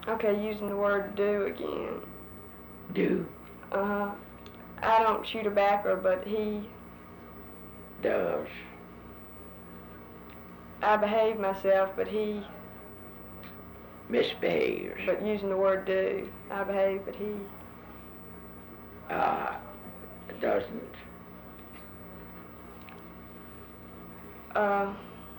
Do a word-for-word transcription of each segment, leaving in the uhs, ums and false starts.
Okay, using the word do again. Do. Uh-huh. I don't shoot a backer, but he Does. I behave myself, but he Misbehaves. but using the word do. I behave, but he Uh, doesn't. uh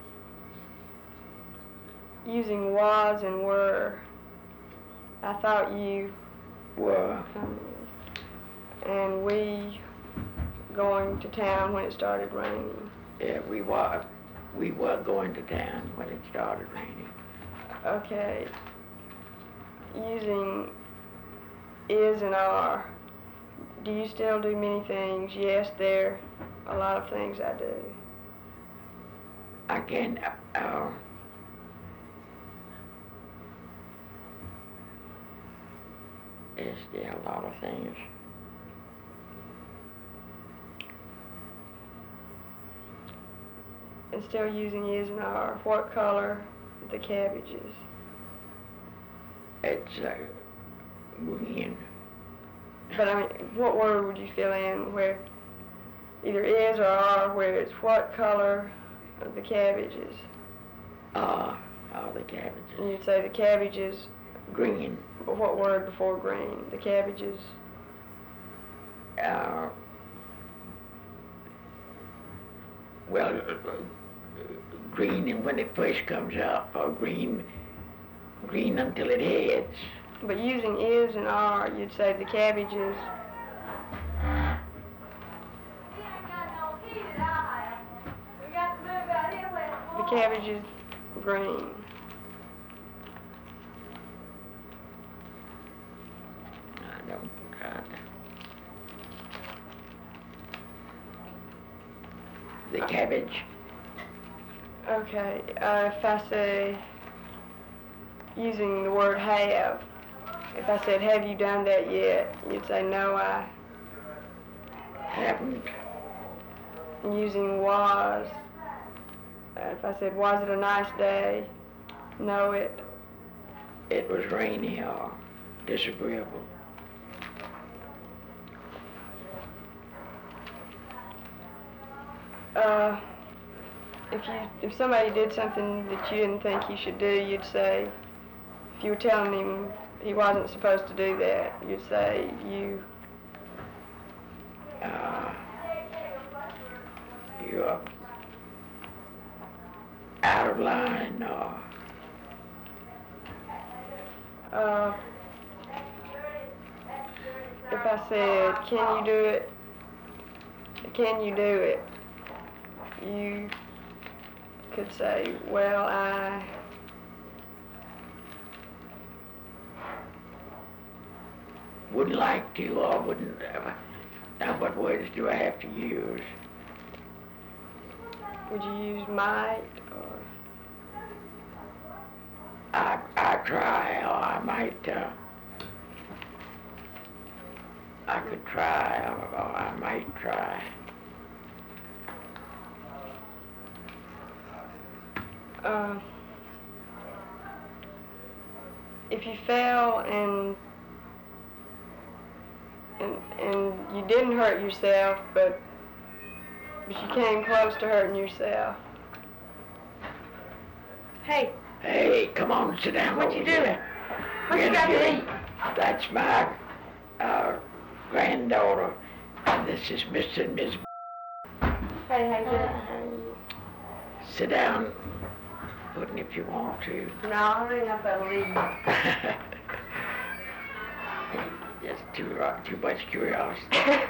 using was and were. I thought you Were. um, and we going to town when it started raining. Yeah, we were. We were going to town when it started raining. Okay. Using is and are. Do you still do many things? Yes, there are a lot of things I do. I can, uh, there's still a lot of things. And still using is and are. What color are the cabbages? It's uh, green. But I mean, what word would you fill in where either is or are, where it's what color are the cabbages? Uh, all the And cabbages. you'd say the cabbages, Green. but what word before green? The cabbages. Uh, well, uh, green and when it first comes up, or green, green until it heads. But using is and are, you'd say the cabbages. The cabbage is green. I don't, uh, the cabbage. Okay, uh, if I say, using the word have, if I said, have you done that yet? You'd say, no, I Haven't. using was. Uh, if I said, was it a nice day? No, it. It was rainy or disagreeable. Uh, if you, if somebody did something that you didn't think he should do, you'd say, if you were telling him he wasn't supposed to do that, you'd say, you, Uh, you're out of line or uh, if I said, can you do it? Can you do it? You could say, well, I, wouldn't like to or wouldn't. Uh, now, what words do I have to use? would you use might or? I I try or I might. Uh, I could try or, or I might try. Uh, if you fell and and and you didn't hurt yourself, but but you came close to hurting yourself. Hey, Hey, come on, sit down. what over you here. doing? What you got to eat? That's my uh, granddaughter. And this is Mister and Miss Hey, how you doing? Sit down, Puddin', if you want to. No, I don't think I'll leave. Just too uh, too much curiosity.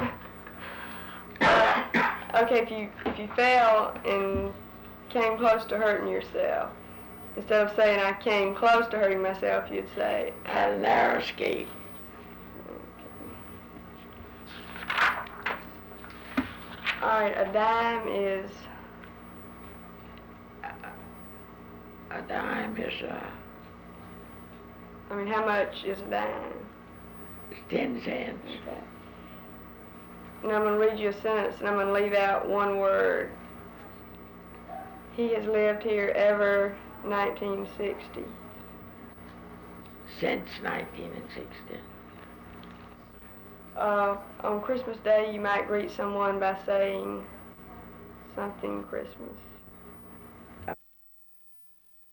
uh, okay, if you if you fell and came close to hurting yourself, instead of saying I came close to hurting myself, you'd say Had a narrow escape. all right, a dime is A dime is uh, I mean, how much is a dime? it's ten cents. Okay. And I'm going to read you a sentence, and I'm going to leave out one word. He has lived here ever nineteen sixty. since nineteen sixty. Uh, on Christmas Day, you might greet someone by saying something Christmas.